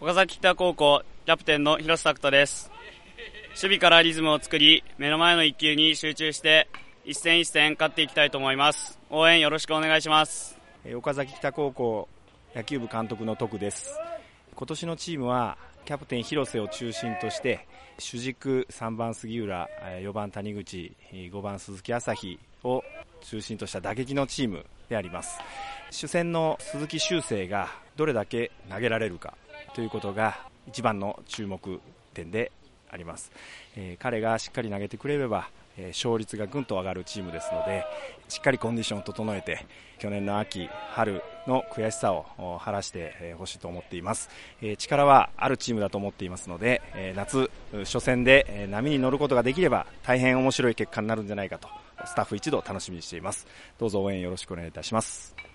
岡崎北高校キャプテンの広瀬拓人です。守備からリズムを作り、目の前の一球に集中して一戦一戦勝っていきたいと思います。応援よろしくお願いします。 岡崎北高校野球部監督の徳です。今年のチームはキャプテン広瀬を中心として主軸3番杉浦、4番谷口、5番鈴木朝日を中心とした打撃のチームであります。主戦の鈴木秀成がどれだけ投げられるかということが一番の注目点であります。彼がしっかり投げてくれれば勝率がぐんと上がるチームですので、しっかりコンディションを整えて去年の秋春の悔しさを晴らしてほしいと思っています。力はあるチームだと思っていますので、夏初戦で波に乗ることができれば大変面白い結果になるんじゃないかとスタッフ一同楽しみにしています。どうぞ応援よろしくお願いいたします。